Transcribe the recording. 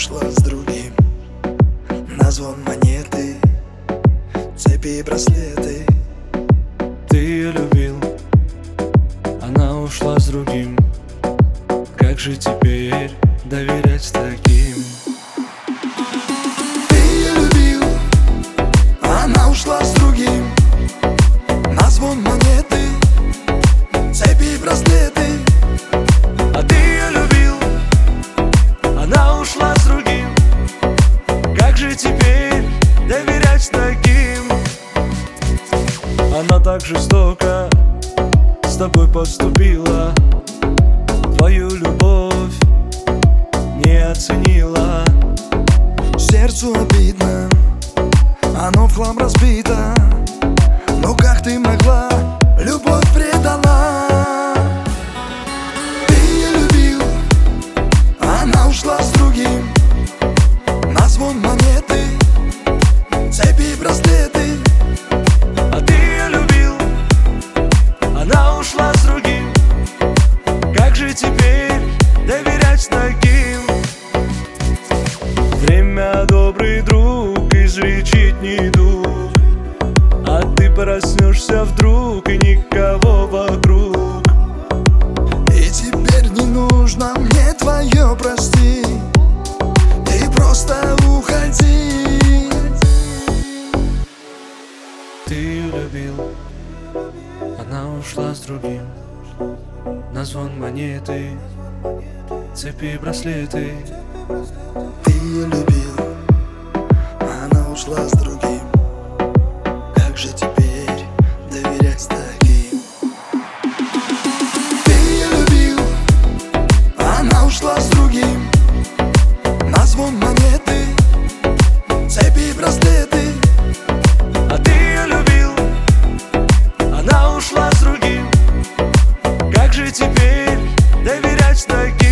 ушла с другим. На звон монеты, цепи и браслеты. Ты ее любил, она ушла с другим. Как же теперь доверять таким? Ты ее любил, она ушла с другим. На звон монеты, цепи и браслеты. А ты ее любил, она ушла с другим. Как же теперь доверять таким? Она так жестоко с тобой поступила, твою любовь не оценила. Сердцу обидно, оно в хлам разбито. Но как ты могла, любовь предала? Ты ее любил, она ушла с другим. На звон монеты, цепи и браслеты. А ты ее любил, она ушла с другим. Как же теперь доверять таким? Время, добрый друг, излечить недуг. А ты проснешься вдруг, и никого вокруг. И теперь не нужно мне твое прости. Ты просто уходи. Ты ее любил, она ушла с другим. На звон монеты, цепи и браслеты. Ты ее любил, она ушла с другим. Как же теперь доверять таким? Ты ее любил, она ушла с другим. На звон монеты, цепи и браслеты. А ты ее любил, она ушла с другим. Как же теперь доверять таким?